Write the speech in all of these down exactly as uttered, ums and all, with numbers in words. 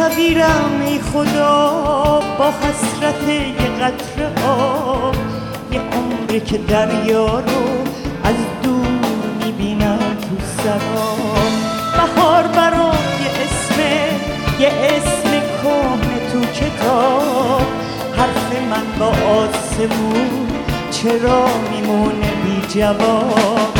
کویرم ای خدا با حسرت یه قطره آب، یه عمره که دریا رو از دور میبینم تو سراب. بهار برام یه اسمه، یه اسم کهنه تو کتاب، حرف من با آسمون چرا میمونه بی جواب.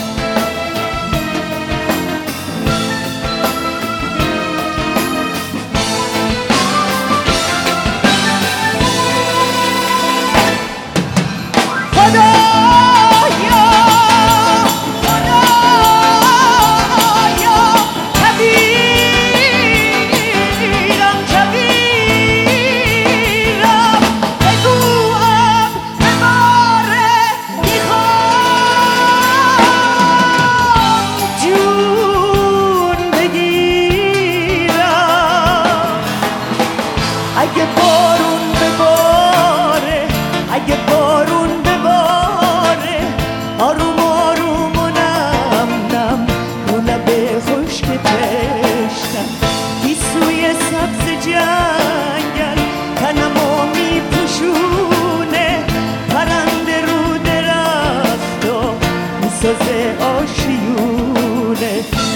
اگه بارون بباره، اگه بارون بباره، آروم آروم و نم نم رو لب خشک تشنم، گیسوی سبز جنگل تنمو میپوشونه، پرنده رو درخت و میسازه آشیونه.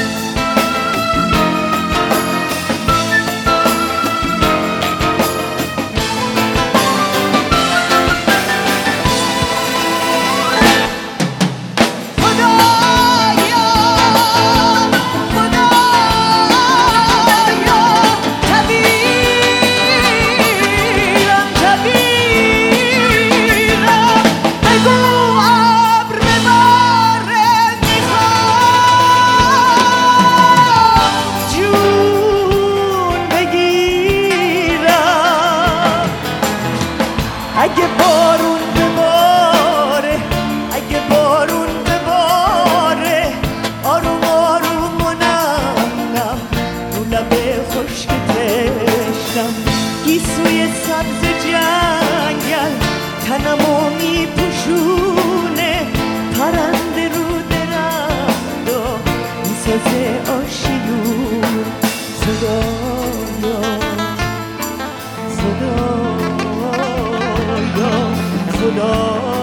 اگه بارون بباره، اگه بارون بباره، آروم آروم و نم نم رو لب خشک تشنم، گیسوی سبز جنگل تنمو میپوشونه، پرنده رو درخت و میسازه آشیون. خدایا خدا خدا